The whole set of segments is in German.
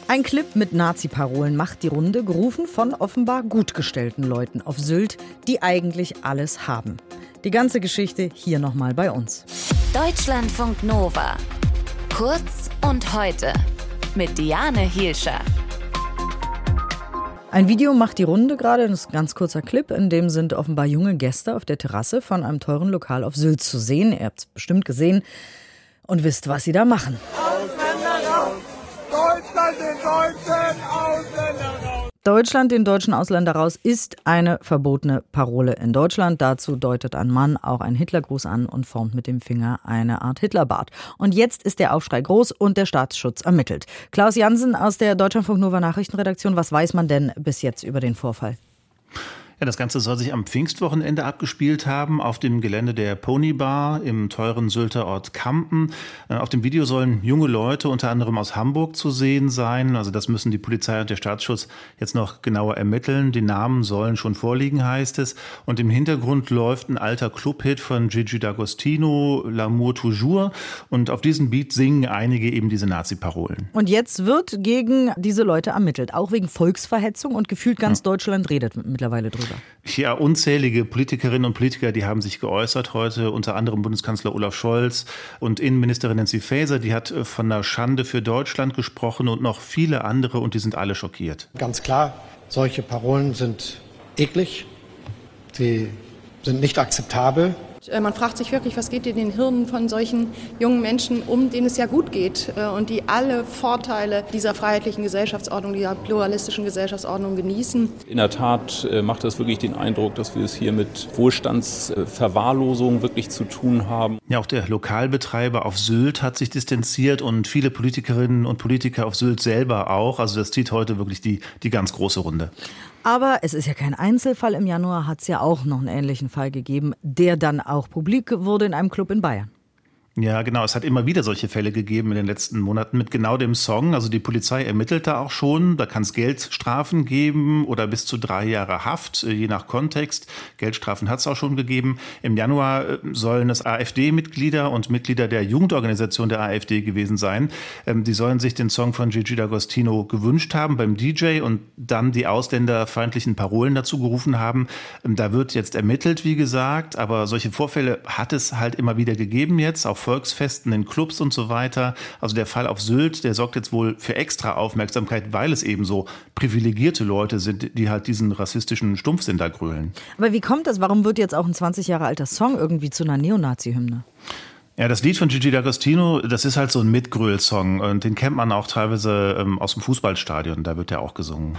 Ein Clip mit Nazi-Parolen macht die Runde, gerufen von offenbar gut gestellten Leuten auf Sylt, die eigentlich alles haben. Die ganze Geschichte hier nochmal bei uns. Deutschlandfunk Nova. Kurz und heute. Mit Diane Hielscher. Ein Video macht die Runde gerade, das ist ein ganz kurzer Clip, in dem sind offenbar junge Gäste auf der Terrasse von einem teuren Lokal auf Sylt zu sehen. Ihr habt es bestimmt gesehen und wisst, was sie da machen. Ausländer raus! Deutschland den deutschen Ausländer raus! Deutschland den deutschen Ausländer raus ist eine verbotene Parole in Deutschland. Dazu deutet ein Mann auch einen Hitlergruß an und formt mit dem Finger eine Art Hitlerbart. Und jetzt ist der Aufschrei groß und der Staatsschutz ermittelt. Klaus Jansen aus der Deutschlandfunk Nova Nachrichtenredaktion, was weiß man denn bis jetzt über den Vorfall? Ja, das Ganze soll sich am Pfingstwochenende abgespielt haben, auf dem Gelände der Pony Bar im teuren Sylter Ort Kampen. Auf dem Video sollen junge Leute, unter anderem aus Hamburg, zu sehen sein. Also das müssen die Polizei und der Staatsschutz jetzt noch genauer ermitteln. Die Namen sollen schon vorliegen, heißt es. Und im Hintergrund läuft ein alter Clubhit von Gigi D'Agostino, L'amour toujours. Und auf diesen Beat singen einige eben diese Nazi-Parolen. Und jetzt wird gegen diese Leute ermittelt, auch wegen Volksverhetzung, und gefühlt ganz Deutschland redet mittlerweile drüber. Ja, unzählige Politikerinnen und Politiker, die haben sich geäußert heute, unter anderem Bundeskanzler Olaf Scholz und Innenministerin Nancy Faeser, die hat von einer Schande für Deutschland gesprochen und noch viele andere, und die sind alle schockiert. Ganz klar, solche Parolen sind eklig, sie sind nicht akzeptabel. Man fragt sich wirklich, was geht in den Hirnen von solchen jungen Menschen um, denen es ja gut geht und die alle Vorteile dieser freiheitlichen Gesellschaftsordnung, dieser pluralistischen Gesellschaftsordnung genießen. In der Tat macht das wirklich den Eindruck, dass wir es hier mit Wohlstandsverwahrlosung wirklich zu tun haben. Ja, auch der Lokalbetreiber auf Sylt hat sich distanziert und viele Politikerinnen und Politiker auf Sylt selber auch. Also das zieht heute wirklich die ganz große Runde. Aber es ist ja kein Einzelfall. Im Januar hat es ja auch noch einen ähnlichen Fall gegeben, der dann auch publik wurde in einem Club in Bayern. Ja, genau. Es hat immer wieder solche Fälle gegeben in den letzten Monaten mit genau dem Song. Also die Polizei ermittelt da auch schon. Da kann es Geldstrafen geben oder bis zu 3 Jahre Haft, je nach Kontext. Geldstrafen hat es auch schon gegeben. Im Januar sollen es AfD-Mitglieder und Mitglieder der Jugendorganisation der AfD gewesen sein. Die sollen sich den Song von Gigi D'Agostino gewünscht haben beim DJ und dann die ausländerfeindlichen Parolen dazu gerufen haben. Da wird jetzt ermittelt, wie gesagt. Aber solche Vorfälle hat es halt immer wieder gegeben jetzt, auf Volksfesten, in Clubs und so weiter. Also der Fall auf Sylt, der sorgt jetzt wohl für extra Aufmerksamkeit, weil es eben so privilegierte Leute sind, die halt diesen rassistischen Stumpfsinn da grölen. Aber wie kommt das? Warum wird jetzt auch ein 20 Jahre alter Song irgendwie zu einer Neonazi-Hymne? Ja, das Lied von Gigi D'Agostino, das ist halt so ein Mitgröl-Song und den kennt man auch teilweise aus dem Fußballstadion, da wird der auch gesungen.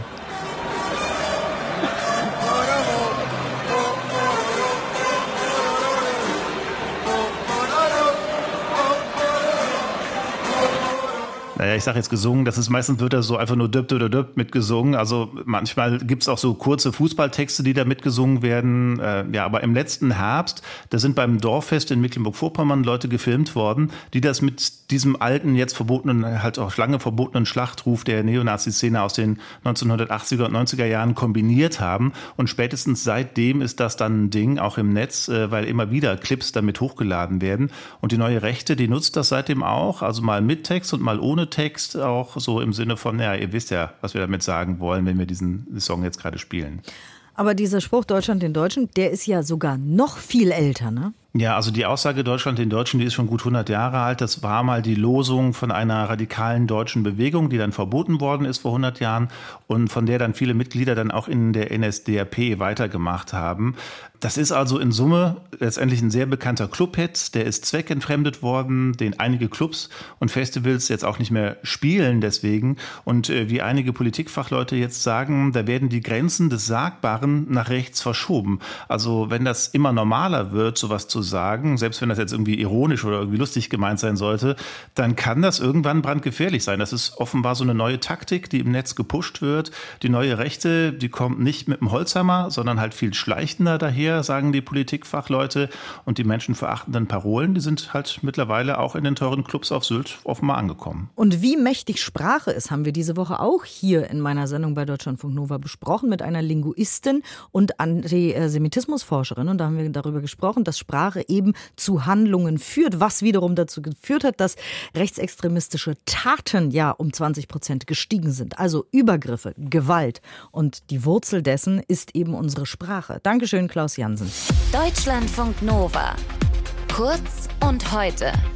Naja, ich sage jetzt gesungen, das ist meistens wird da so einfach nur döp mitgesungen. Also manchmal gibt's auch so kurze Fußballtexte, die da mitgesungen werden. Ja, aber im letzten Herbst, da sind beim Dorffest in Mecklenburg-Vorpommern Leute gefilmt worden, die das mit diesem alten, jetzt verbotenen, halt auch lange verbotenen Schlachtruf der Neonazi-Szene aus den 1980er und 90er Jahren kombiniert haben. Und spätestens seitdem ist das dann ein Ding, auch im Netz, weil immer wieder Clips damit hochgeladen werden. Und die neue Rechte, die nutzt das seitdem auch, also mal mit Text und mal ohne Text, auch so im Sinne von, ja, ihr wisst ja, was wir damit sagen wollen, wenn wir diesen Song jetzt gerade spielen. Aber dieser Spruch Deutschland den Deutschen, der ist ja sogar noch viel älter, ne? Ja, also die Aussage Deutschland den Deutschen, die ist schon gut 100 Jahre alt. Das war mal die Losung von einer radikalen deutschen Bewegung, die dann verboten worden ist vor 100 Jahren und von der dann viele Mitglieder dann auch in der NSDAP weitergemacht haben. Das ist also in Summe letztendlich ein sehr bekannter Clubhit. Der ist zweckentfremdet worden, den einige Clubs und Festivals jetzt auch nicht mehr spielen deswegen. Und wie einige Politikfachleute jetzt sagen, da werden die Grenzen des Sagbaren nach rechts verschoben. Also wenn das immer normaler wird, sowas zu sagen, selbst wenn das jetzt irgendwie ironisch oder irgendwie lustig gemeint sein sollte, dann kann das irgendwann brandgefährlich sein. Das ist offenbar so eine neue Taktik, die im Netz gepusht wird. Die neue Rechte, die kommt nicht mit dem Holzhammer, sondern halt viel schleichender daher, sagen die Politikfachleute. Und die menschenverachtenden Parolen, die sind halt mittlerweile auch in den teuren Clubs auf Sylt offenbar angekommen. Und wie mächtig Sprache ist, haben wir diese Woche auch hier in meiner Sendung bei Deutschlandfunk Nova besprochen mit einer Linguistin und Antisemitismusforscherin. Und da haben wir darüber gesprochen, dass Sprache Sprache eben zu Handlungen führt, was wiederum dazu geführt hat, dass rechtsextremistische Taten ja um 20% gestiegen sind. Also Übergriffe, Gewalt. Und die Wurzel dessen ist eben unsere Sprache. Dankeschön, Klaus Jansen. Deutschlandfunk Nova. Kurz und heute.